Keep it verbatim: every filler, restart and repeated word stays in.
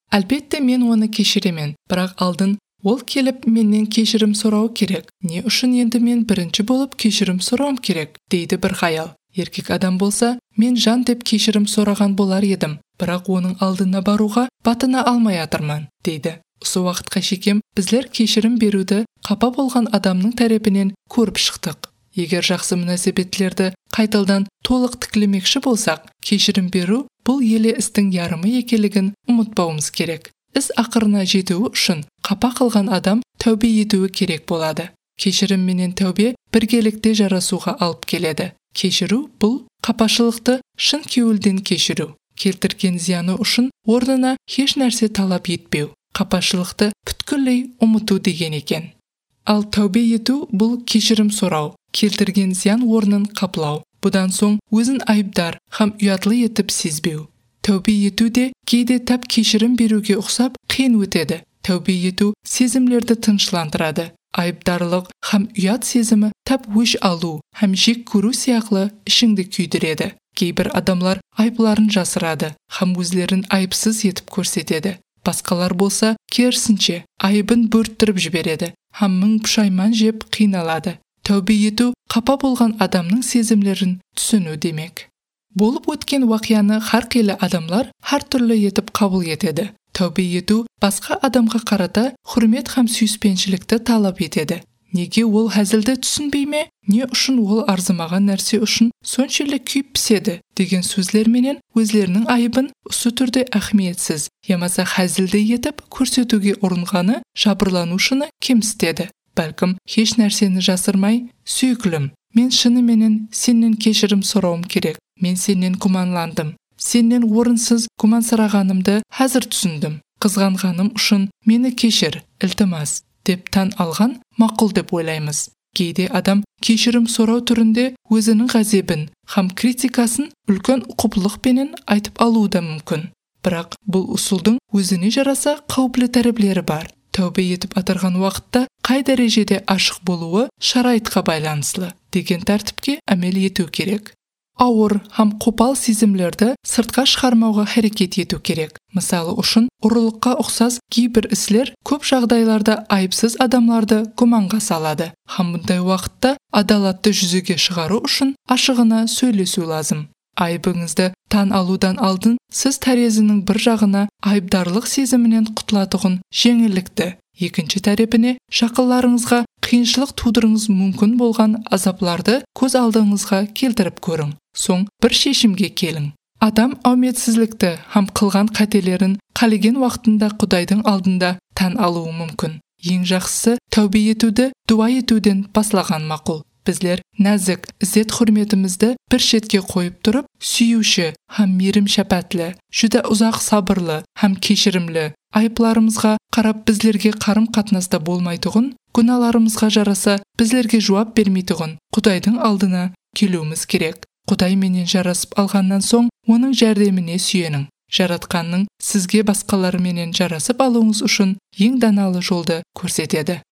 Әлбетте мен оны кешіремін, бірақ алдын ол келіп менен кешірім сұрау керек. Не үшін енді мен бірінші болып кешірім сұрауым керек, дейді бір хаял. Еркек адам болса, мен жан деп кешірім сұраған болар едім, бірақ оның алдына баруға батына алмай атырман, дейді. Осы уақытқа шекем біздер кешірім беруді қапа болған адамның тарапынан көріп шықтық. Егер жақсы мүнәсебетлерді қайталдан толық тіклемекші болсақ, кешірім беру бұл еле істің ярымы екенлігін ұмытпауымыз керек. Іс ақырына жетуі үшін қапа қылған адам тәубе етуі керек болады. Кешірім менен тәубе біргелікте жарасуға алып келеді. Кешіру бұл қапашылықты шын кеуілден кешіру. Келтірген зияны үшін орнына еш нәрсе талап етпеу. Қапашылықты бүткілей ұмыту деген екен. Ал тәубе ету бұл кешірім сұрау, келтірген зиян орнын қаплау. Бұдан соң өзін айыпдар һәм ұятлы етіп сезбеу. Тәубе ету де кейде тәп кешірім беруге ұқсап қиын өтеді. Тәубе ету сезімлерді тыныштандырады. Айыпдарлық һәм ұят сезімі тәп өш алу һәм жек көру сияқлы ішіңді күйдіреді. Кейбір адамлар айыпларын жасырады һәм өзлерін айыпсыз етіп көрсетеді. Басқалар болса, керісінше айыбын бөрттіріп жібереді, һәм мың пұшайман жеп қиналады. Тәубе ету қапа болған адамның сезімлерін түсіну демек. Болып өткен уақияны әрқилы адамлар әр түрлі етіп қабыл етеді. Тәубе ету басқа адамға қарата құрмет һәм сүйіспеншілікті талап етеді. Неге ол әзілді түсінбей ме? Не үшін ол арзымаған нәрсе үшін соншалық күйіп піседі деген сөздерменен өзлерінің айыбын осы түрде әхмиетсіз, ямаса әзілді етіп көрсетуге ұрынғаны жабырланушыны кемсітеді. Бәлкім, еш нәрсені жасырмай, сүйкілім, мен шынымен сенен кешірім сұрауым керек. Мен сенен күмәнландым. Сенен орынсыз күмәнсырағанымды әзір түсіндім. Қызғанғаным үшін мені кешір, ілтимас деп тан алған мақұл деп ойлаймыз. Кейде адам кешірім сұрау түрінде өзінің ғазебін һәм критикасын үлкен құбылықпенен айтып алуы да мүмкін. Бірақ бұл ұсылдың өзіне жараса қауіплі тәріблері бар. Тәубе етіп атырған уақытта қай дәрежеде ашық болуы шарайтқа байланыслы деген тәртіпке әмел ету керек. Ауыр һәм қопал сезімлерді сыртқа шығармауға әрекет ету керек. Мысалы үшін, ұрылыққа ұқсас кейбір іслер көп жағдайларда айыпсыз адамларды күмәнға салады. Һәм бұндай уақытта адалатты жүзеге шығару үшін ашығына сөйлесу лазым. Айыбыңызды тан алудан алдын сіз тәрезінің бір жағына айыпдарлық сезімінен құтылатұғын жеңілікті, екінші тарапіне жақынларыңызға қиыншылық тудырыңыз мүмкін болған азапларды көз алдыңызға келтіріп көрің. Соң бір шешімге келің. Адам ауметсізлікті һәм қылған қателерін қалеген уақытында Құдайдың алдында тан алуы мүмкін. Ең жақсысы тәубе етуді дуа етуден баслаған мақұл. Біздер нәзік, ізет құрметімізді бір шетке қойып тұрып, сүйуші һәм мейірім шәпәтлі, жүдә ұзақ сабырлы һәм кешірімлі, айыпларымызға қарап біздерге қарым қатынаста болмайтұғын, күналарымызға жараса біздерге жауап бермейтұғын Құдайдың алдына келуіміз керек. Құдай менен жарасып алғаннан соң оның жәрдеміне сүйенің. Жаратқанның сізге басқаларменен жарасып алуыңыз үшін ең даналы жолды көрсетеді.